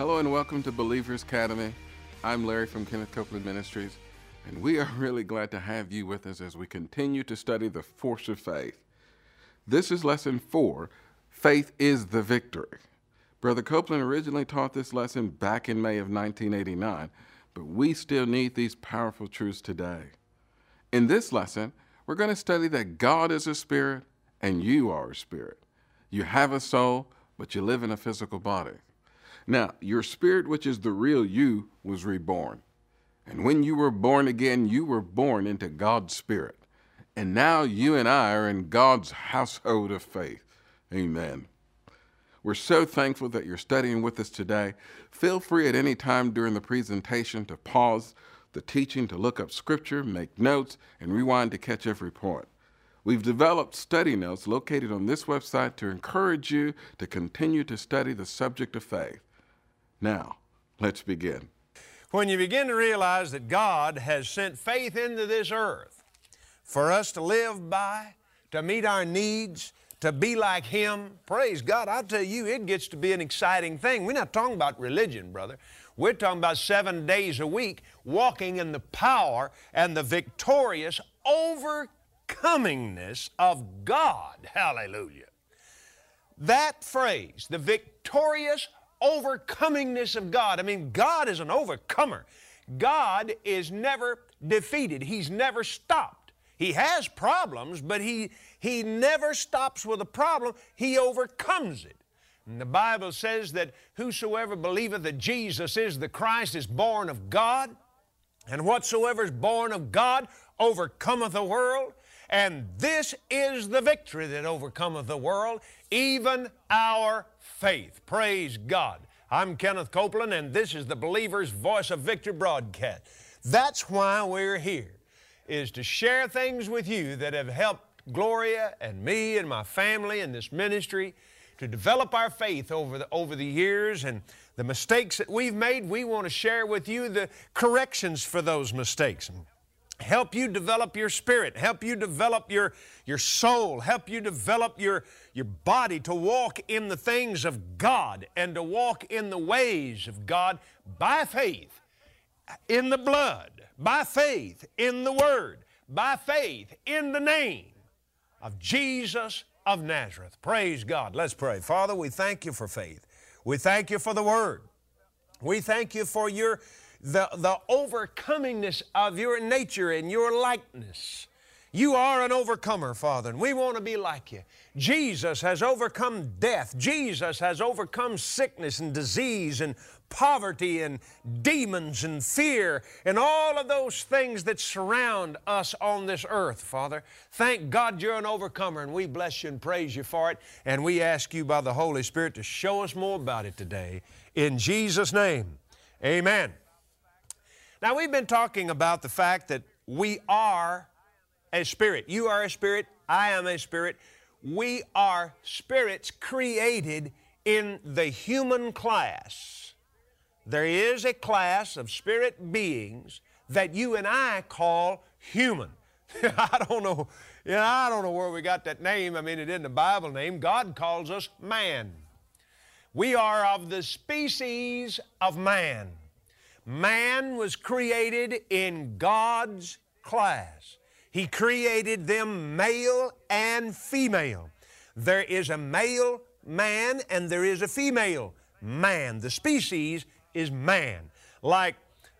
Hello and welcome to Believers Academy. I'm Larry from Kenneth Copeland Ministries, and we are really glad to have you with us as we continue to study the force of faith. This is lesson 4, Faith is the Victory. Brother Copeland originally taught this lesson back in May of 1989, but we still need these powerful truths today. In this lesson, we're going to study that God is a spirit and you are a spirit. You have a soul, but you live in a physical body. Now, your spirit, which is the real you, was reborn. And when you were born again, you were born into God's spirit. And now you and I are in God's household of faith. Amen. We're so thankful that you're studying with us today. Feel free at any time during the presentation to pause the teaching to look up scripture, make notes, and rewind to catch every point. We've developed study notes located on this website to encourage you to continue to study the subject of faith. Now, let's begin. When you begin to realize that God has sent faith into this earth for us to live by, to meet our needs, to be like Him, praise God, I'll tell you, it gets to be an exciting thing. We're not talking about religion, brother. We're talking about 7 days a week walking in the power and the victorious overcomingness of God. Hallelujah. That phrase, the victorious overcomingness of God. I mean, God is an overcomer. God is never defeated. He's never stopped. He has problems, but He never stops with a problem. He overcomes it. And the Bible says that whosoever believeth that Jesus is the Christ is born of God, and whatsoever is born of God overcometh the world. And this is the victory that overcometh the world, even our faith. Praise God. I'm Kenneth Copeland, and this is the Believer's Voice of Victory broadcast. That's why we're here, is to share things with you that have helped Gloria and me and my family in this ministry to develop our faith over the years, and the mistakes that we've made, we want to share with you the corrections for those mistakes. Help you develop your spirit, help you develop your soul, help you develop your body to walk in the things of God and to walk in the ways of God by faith in the blood, by faith in the Word, by faith in the name of Jesus of Nazareth. Praise God. Let's pray. Father, we thank you for faith. We thank you for the Word. We thank you for the overcomingness of your nature and your likeness. You are an overcomer, Father, and we want to be like you. Jesus has overcome death. Jesus has overcome sickness and disease and poverty and demons and fear and all of those things that surround us on this earth, Father. Thank God you're an overcomer, and we bless you and praise you for it, and we ask you by the Holy Spirit to show us more about it today. In Jesus' name, amen. Now, we've been talking about the fact that we are a spirit. You are a spirit. I am a spirit. We are spirits created in the human class. There is a class of spirit beings that you and I call human. I don't know where we got that name. I mean, it isn't a Bible name. God calls us man. We are of the species of man. Man was created in God's class. He created them male and female. There is a male man and there is a female man. The species is man. Like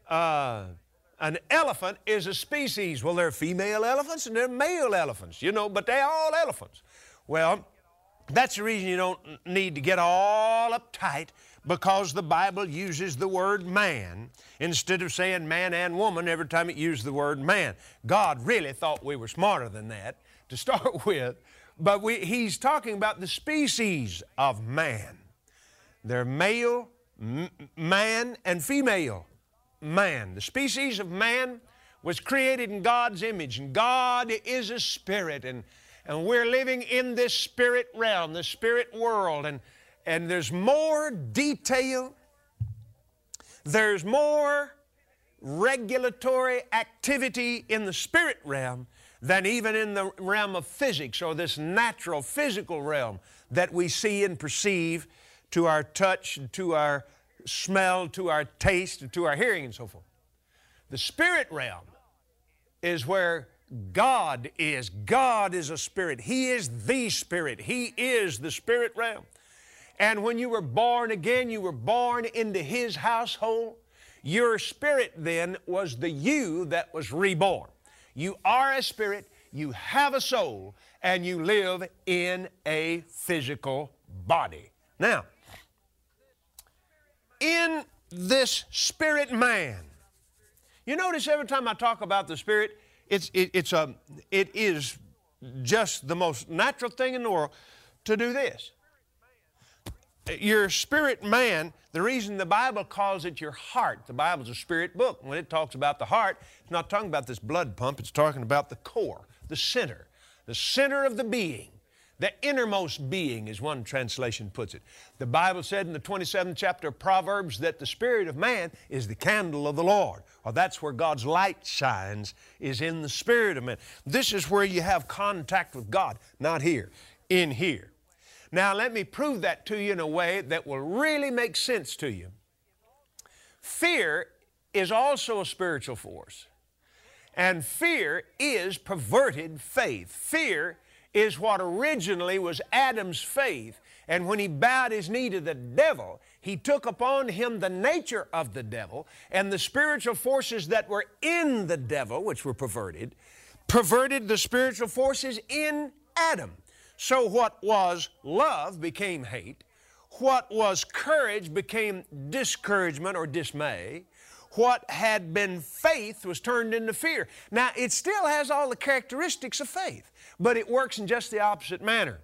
an elephant is a species. Well, there are female elephants and there are male elephants, but they're all elephants. Well, that's the reason you don't need to get all uptight, because the Bible uses the word man instead of saying man and woman every time it used the word man. God really thought we were smarter than that to start with, but He's talking about the species of man. They're male, man, and female man. The species of man was created in God's image, and God is a spirit, and we're living in this spirit realm, the spirit world, and there's more detail, there's more regulatory activity in the spirit realm than even in the realm of physics, or this natural physical realm that we see and perceive to our touch and to our smell, to our taste, to our hearing, and so forth. The spirit realm is where God is. God is a spirit. He is the spirit. He is the spirit realm. And when you were born again, you were born into His household. Your spirit then was the you that was reborn. You are a spirit, you have a soul, and you live in a physical body. Now, in this spirit man, you notice every time I talk about the spirit, it is just the most natural thing in the world to do this. Your spirit man, the reason the Bible calls it your heart, the Bible's a spirit book. When it talks about the heart, it's not talking about this blood pump, it's talking about the core, the center of the being. The innermost being, as one translation puts it. The Bible said in the 27th chapter of Proverbs that the spirit of man is the candle of the Lord. Or that's where God's light shines, is in the spirit of man. This is where you have contact with God, not here, in here. Now let me prove that to you in a way that will really make sense to you. Fear is also a spiritual force. And fear is perverted faith. Fear is what originally was Adam's faith. And when he bowed his knee to the devil, he took upon him the nature of the devil, and the spiritual forces that were in the devil, which were perverted the spiritual forces in Adam. So what was love became hate. What was courage became discouragement or dismay. What had been faith was turned into fear. Now, it still has all the characteristics of faith, but it works in just the opposite manner.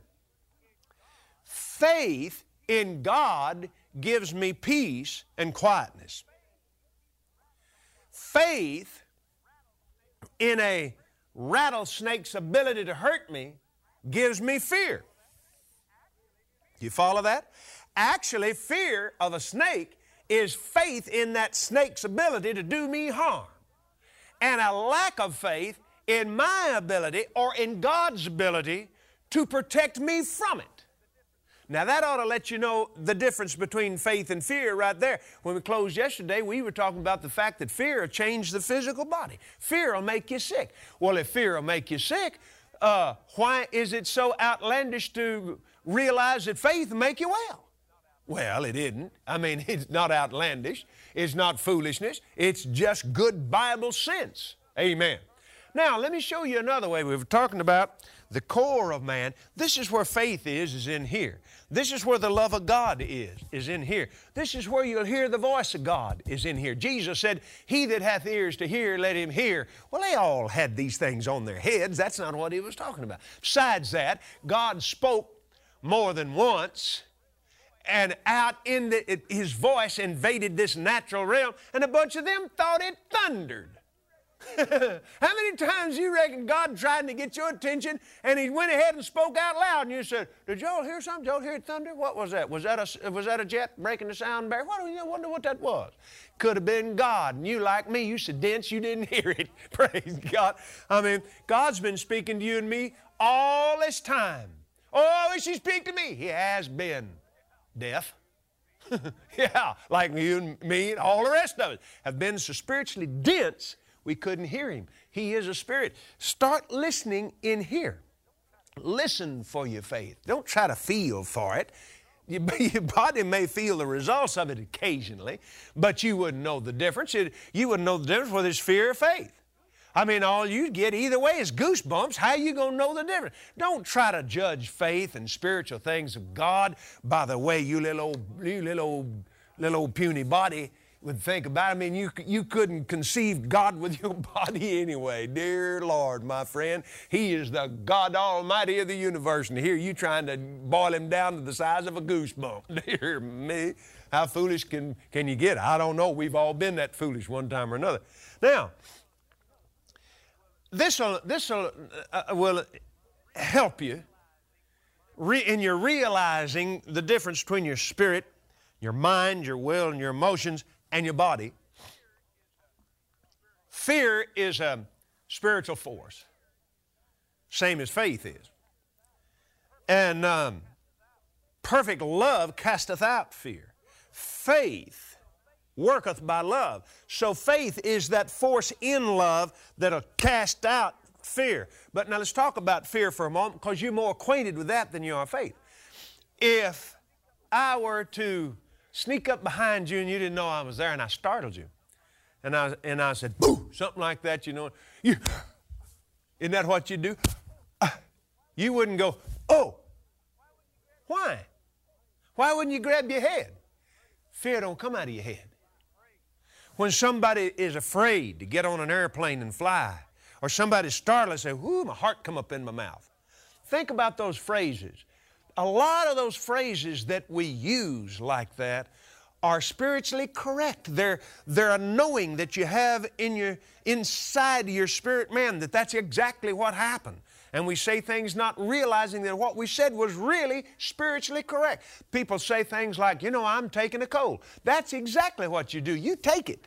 Faith in God gives me peace and quietness. Faith in a rattlesnake's ability to hurt me gives me fear. You follow that? Actually, fear of a snake is faith in that snake's ability to do me harm. And a lack of faith in my ability or in God's ability to protect me from it. Now that ought to let you know the difference between faith and fear right there. When we closed yesterday, we were talking about the fact that fear will change the physical body. Fear will make you sick. Well, if fear will make you sick, why is it so outlandish to realize that faith will make you well? Well, it isn't. I mean, it's not outlandish. It's not foolishness. It's just good Bible sense. Amen. Now, let me show you another way. We were talking about the core of man. This is where faith is in here. This is where the love of God is in here. This is where you'll hear the voice of God is in here. Jesus said, "He that hath ears to hear, let him hear." Well, they all had these things on their heads. That's not what he was talking about. Besides that, God spoke more than once, and out in His voice invaded this natural realm, and a bunch of them thought it thundered. How many times you reckon God tried to get your attention and He went ahead and spoke out loud and you said, "Did y'all hear something? Did y'all hear it thunder? What was that? Was that a jet breaking the sound barrier? I wonder what that was." Could have been God. And you, like me, you so dense you didn't hear it. Praise God. I mean, God's been speaking to you and me all this time. Oh, is He speak to me? He has been deaf. Yeah, like you and me and all the rest of us have been so spiritually dense we couldn't hear Him. He is a spirit. Start listening in here. Listen for your faith. Don't try to feel for it. Your body may feel the results of it occasionally, but you wouldn't know the difference. You wouldn't know the difference whether it's fear or faith. I mean, all you get either way is goosebumps. How are you going to know the difference? Don't try to judge faith and spiritual things of God by the way you little old puny body would think about it. I mean, you couldn't conceive God with your body anyway. Dear Lord, my friend, He is the God Almighty of the universe, and here you trying to boil Him down to the size of a goosebump. Dear me, how foolish can you get? I don't know. We've all been that foolish one time or another. Now, this will help you in your realizing the difference between your spirit, your mind, your will, and your emotions, and your body. Fear is a spiritual force, same as faith is. And perfect love casteth out fear. Faith worketh by love. So faith is that force in love that'll cast out fear. But now let's talk about fear for a moment, because you're more acquainted with that than you are faith. If I were to sneak up behind you and you didn't know I was there and I startled you, and I said, boo, something like that, you know, isn't that what you do? You wouldn't go, oh. Why? Why wouldn't you grab your head? Fear don't come out of your head. When somebody is afraid to get on an airplane and fly, or somebody's startled and say, whoo, my heart come up in my mouth. Think about those phrases. A lot of those phrases that we use like that are spiritually correct. They're a knowing that you have inside your spirit man that that's exactly what happened. And we say things not realizing that what we said was really spiritually correct. People say things like, you know, I'm taking a cold. That's exactly what you do. You take it.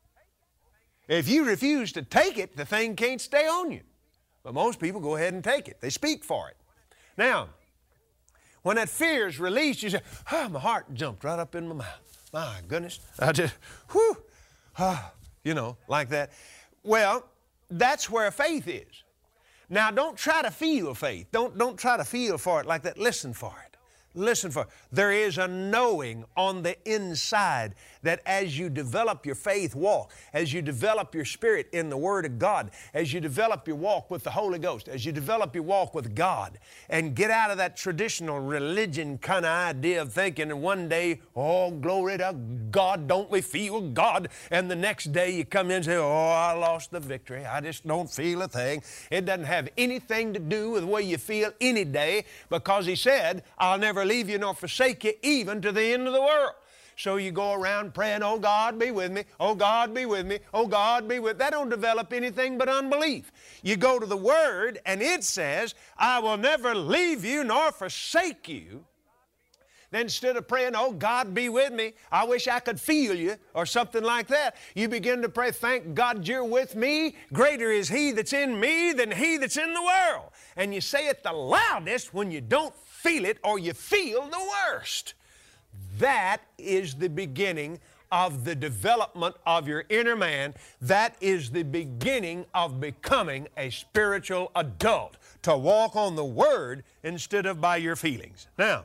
If you refuse to take it, the thing can't stay on you. But most people go ahead and take it. They speak for it. Now, when that fear is released, you say, oh, my heart jumped right up in my mouth. My goodness. I just, whew, you know, like that. Well, that's where faith is. Now, don't try to feel faith. Don't try to feel for it like that. Listen for it. Listen for it. There is a knowing on the inside that as you develop your faith walk, as you develop your spirit in the Word of God, as you develop your walk with the Holy Ghost, as you develop your walk with God, and get out of that traditional religion kind of idea of thinking, and one day, oh, glory to God, don't we feel God? And the next day you come in and say, oh, I lost the victory. I just don't feel a thing. It doesn't have anything to do with the way you feel any day, because He said, I'll never leave you nor forsake you even to the end of the world. So you go around praying, oh God, be with me, oh God, be with me, oh God, be with me. That don't develop anything but unbelief. You go to the Word and it says, I will never leave you nor forsake you. Then instead of praying, oh God, be with me, I wish I could feel you, or something like that, you begin to pray, thank God you're with me. Greater is He that's in me than he that's in the world. And you say it the loudest when you don't feel it or you feel the worst. That is the beginning of the development of your inner man. That is the beginning of becoming a spiritual adult, to walk on the Word instead of by your feelings. Now,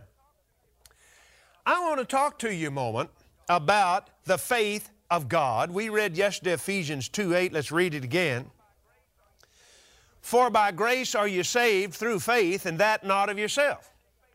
I want to talk to you a moment about the faith of God. We read yesterday Ephesians 2:8. Let's read it again. For by grace are you saved through faith, and that not of yourself.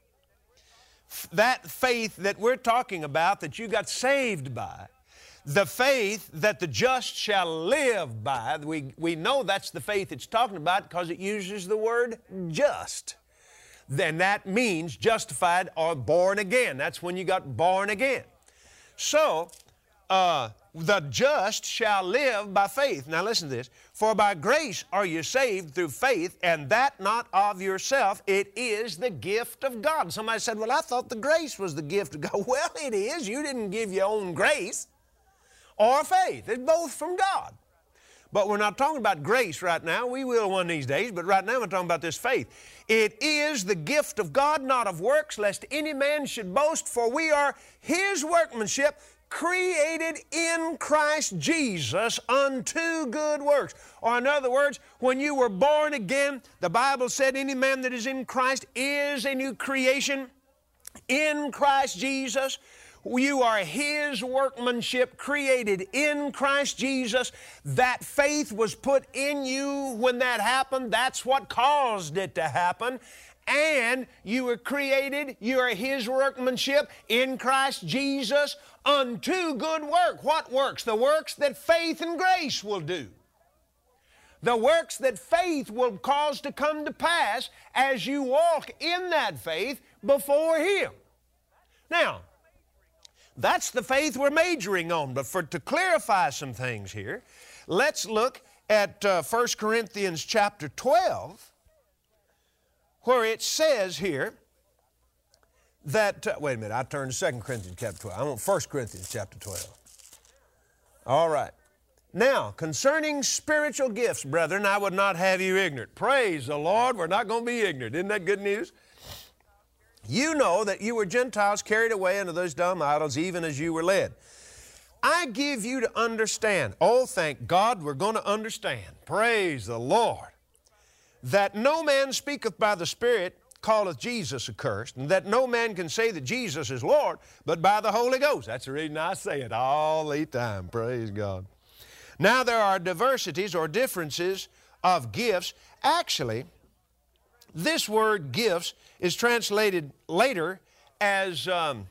That faith that we're talking about, that you got saved by, the faith that the just shall live by, we know that's the faith it's talking about because it uses the word just. Then that means justified or born again. That's when you got born again. So, the just shall live by faith. Now listen to this. For by grace are you saved through faith, and that not of yourself. It is the gift of God. Somebody said, well, I thought the grace was the gift of God. Well, it is. You didn't give your own grace or faith. It's both from God. But we're not talking about grace right now. We will one of these days, but right now we're talking about this faith. It is the gift of God, not of works, lest any man should boast, for we are His workmanship, created in Christ Jesus unto good works. Or in other words, when you were born again, the Bible said any man that is in Christ is a new creation in Christ Jesus. You are His workmanship, created in Christ Jesus. That faith was put in you when that happened. That's what caused it to happen. And you were created, you are His workmanship in Christ Jesus unto good work. What works? The works that faith and grace will do. The works that faith will cause to come to pass as you walk in that faith before Him. Now, that's the faith we're majoring on. But to clarify some things here, let's look at 1 Corinthians chapter 12, where it says here that, wait a minute, I turned to 2 Corinthians chapter 12. I want 1 Corinthians chapter 12. All right. Now, concerning spiritual gifts, brethren, I would not have you ignorant. Praise the Lord, we're not going to be ignorant. Isn't that good news? You know that you were Gentiles carried away into those dumb idols, even as you were led. I give you to understand, oh, thank God we're going to understand, praise the Lord, that no man speaketh by the Spirit calleth Jesus accursed, and that no man can say that Jesus is Lord, but by the Holy Ghost. That's the reason I say it all the time, praise God. Now there are diversities or differences of gifts. Actually, this word gifts is translated later as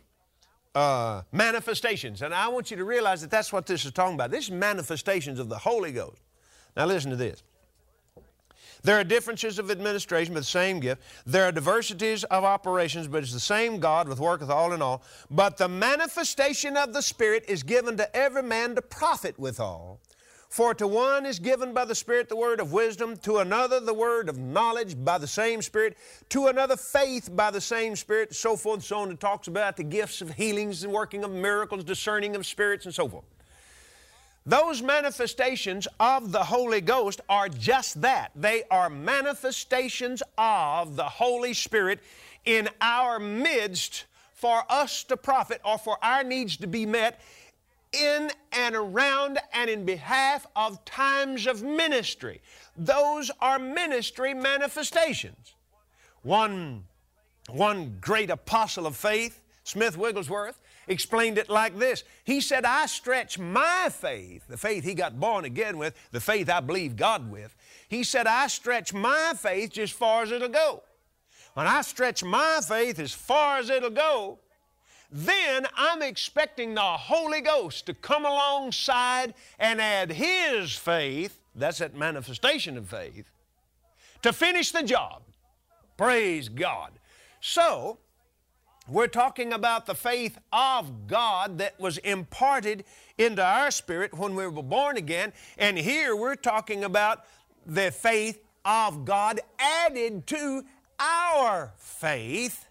manifestations. And I want you to realize that that's what this is talking about. This is manifestations of the Holy Ghost. Now listen to this. There are differences of administration, but the same gift. There are diversities of operations, but it's the same God which worketh all in all. But the manifestation of the Spirit is given to every man to profit withal. For to one is given by the Spirit the word of wisdom, to another the word of knowledge by the same Spirit, to another faith by the same Spirit, so forth and so on. It talks about the gifts of healings and working of miracles, discerning of spirits, and so forth. Those manifestations of the Holy Ghost are just that. They are manifestations of the Holy Spirit in our midst for us to profit or for our needs to be met in and around and in behalf of times of ministry. Those are ministry manifestations. One great apostle of faith, Smith Wigglesworth, explained it like this. He said, I stretch my faith, the faith he got born again with, the faith I believe God with. He said, I stretch my faith just as far as it'll go. When I stretch my faith as far as it'll go, then I'm expecting the Holy Ghost to come alongside and add His faith, that's that manifestation of faith, to finish the job. Praise God. So, we're talking about the faith of God that was imparted into our spirit when we were born again. And here we're talking about the faith of God added to our faith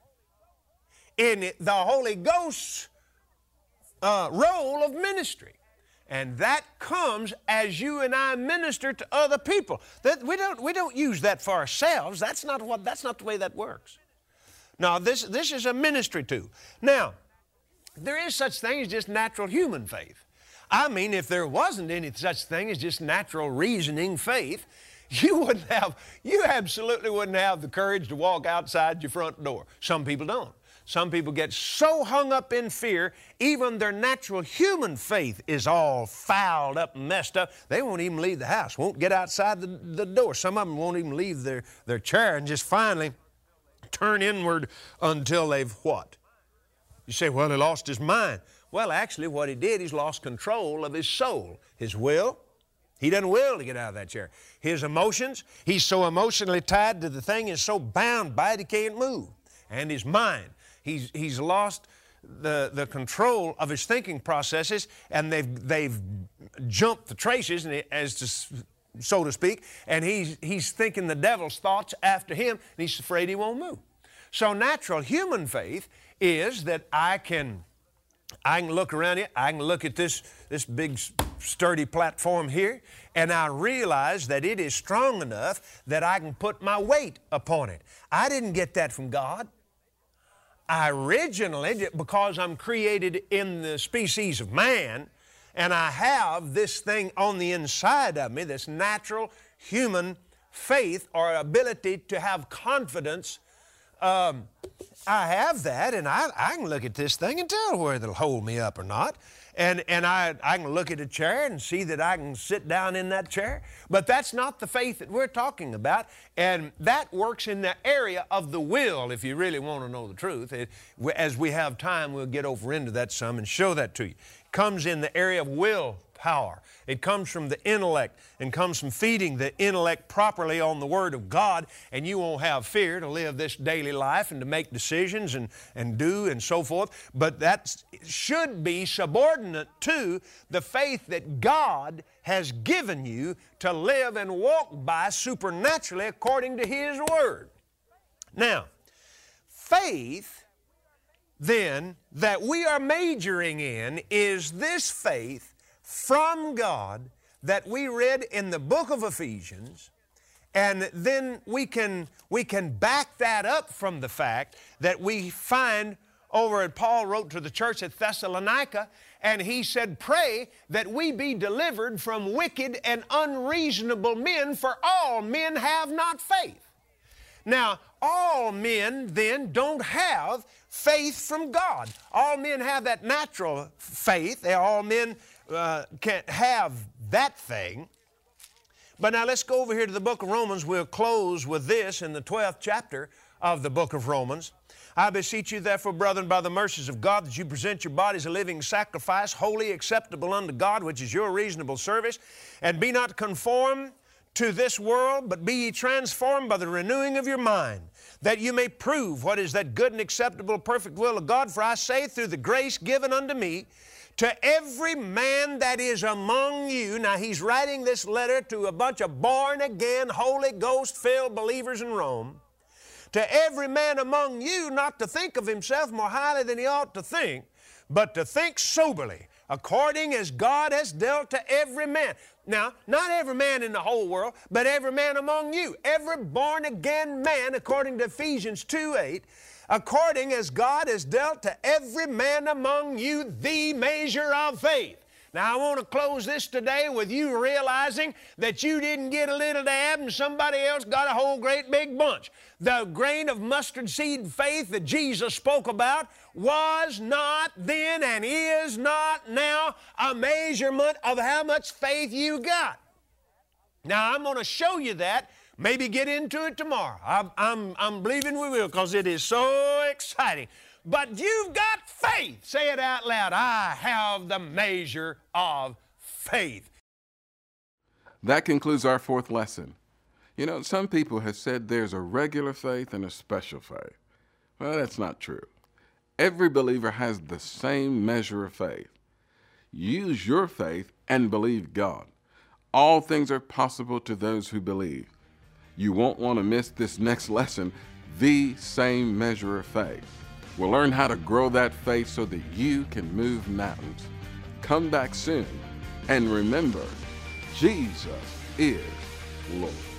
in the Holy Ghost's role of ministry. And that comes as you and I minister to other people. We don't use that for ourselves. That's not the way that works. Now, this is a ministry too. Now, there is such thing as just natural human faith. I mean, if there wasn't any such thing as just natural reasoning faith, you absolutely wouldn't have the courage to walk outside your front door. Some people don't. Some people get so hung up in fear, even their natural human faith is all fouled up and messed up. They won't even leave the house, won't get outside the door. Some of them won't even leave their chair and just finally turn inward until they've what? You say, well, he lost his mind. Well, actually, what he did, he's lost control of his soul, his will. He doesn't will to get out of that chair. His emotions, he's so emotionally tied to the thing, he's so bound by it, he can't move. And his mind, he's lost the control of his thinking processes, and they've jumped the traces, so to speak, and he's thinking the devil's thoughts after him, and he's afraid he won't move. So natural human faith is that I can look around here, I can look at this big sturdy platform here, and I realize that it is strong enough that I can put my weight upon it. I didn't get that from God. I originally, because I'm created in the species of man, and I have this thing on the inside of me, this natural human faith or ability to have confidence. I have that, and I can look at this thing and tell whether it'll hold me up or not. And I can look at a chair and see that I can sit down in that chair. But that's not the faith that we're talking about. And that works in the area of the will, if you really want to know the truth. As we have time, we'll get over into that some and show that to you. It comes in the area of will power. It comes from the intellect and comes from feeding the intellect properly on the Word of God, and you won't have fear to live this daily life and to make decisions and do and so forth. But that should be subordinate to the faith that God has given you to live and walk by supernaturally according to His Word. Now, faith then that we are majoring in is this faith from God that we read in the book of Ephesians, and then we can back that up from the fact that we find over at Paul wrote to the church at Thessalonica, And he said, pray that we be delivered from wicked and unreasonable men, for all men have not faith. Now, all men then don't have faith from God. All men have that natural faith. All men can't have that thing. But now let's go over here to the book of Romans. We'll close with this in the 12th chapter of the book of Romans. I beseech you, therefore, brethren, by the mercies of God, that you present your bodies a living sacrifice, holy, acceptable unto God, which is your reasonable service. And be not conformed to this world, but be ye transformed by the renewing of your mind, that you may prove what is that good and acceptable, perfect will of God. For I say, through the grace given unto me, to every man that is among you. Now he's writing this letter to a bunch of born-again, Holy Ghost-filled believers in Rome. To every man among you, not to think of himself more highly than he ought to think, but to think soberly, according as God has dealt to every man. Now, not every man in the whole world, but every man among you. Every born-again man, according to Ephesians 2:8, according as God has dealt to every man among you the measure of faith. Now, I want to close this today with you realizing that you didn't get a little dab and somebody else got a whole great big bunch. The grain of mustard seed faith that Jesus spoke about was not then and is not now a measurement of how much faith you got. Now, I'm going to show you that. Maybe get into it tomorrow. I'm believing we will, because it is so exciting. But you've got faith. Say it out loud. I have the measure of faith. That concludes our fourth lesson. You know, some people have said there's a regular faith and a special faith. Well, that's not true. Every believer has the same measure of faith. Use your faith and believe God. All things are possible to those who believe. You won't want to miss this next lesson, the same measure of faith. We'll learn how to grow that faith so that you can move mountains. Come back soon, and remember, Jesus is Lord.